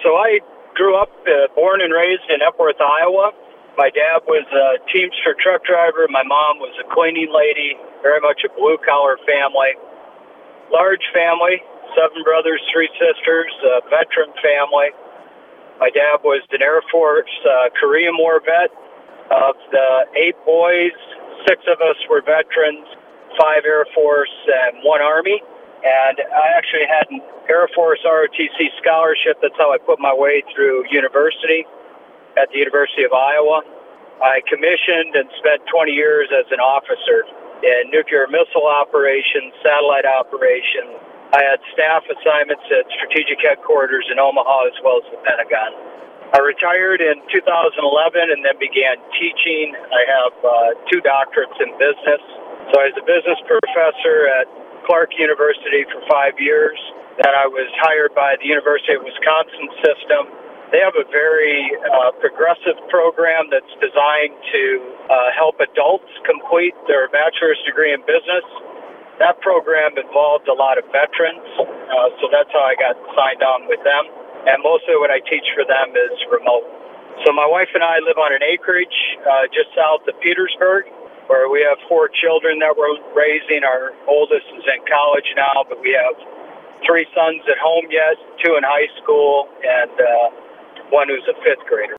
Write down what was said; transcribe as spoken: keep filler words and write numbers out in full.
So I grew up, uh, born and raised in Epworth, Iowa. My dad was a Teamster truck driver. My mom was a cleaning lady, very much a blue-collar family. Large family, seven brothers, three sisters, a veteran family. My dad was an Air Force uh, Korean War vet. Of the eight boys, six of us were veterans, five Air Force and one Army. And I actually had an Air Force R O T C scholarship. That's how I put my way through university at the University of Iowa. I commissioned and spent twenty years as an officer in nuclear missile operations, satellite operations. I had staff assignments at strategic headquarters in Omaha as well as the Pentagon. I retired in two thousand eleven and then began teaching. I have uh, two doctorates in business. So I was a business professor at Clark University for five years. Then I was hired by the University of Wisconsin system. They have a very uh, progressive program that's designed to uh, help adults complete their bachelor's degree in business. That program involved a lot of veterans, uh, so that's how I got signed on with them. And most of what I teach for them is remote. So my wife and I live on an acreage uh, just south of Petersburg, where we have four children that we're raising. Our oldest is in college now, but we have three sons at home yet, two in high school, and uh, one who's a fifth grader.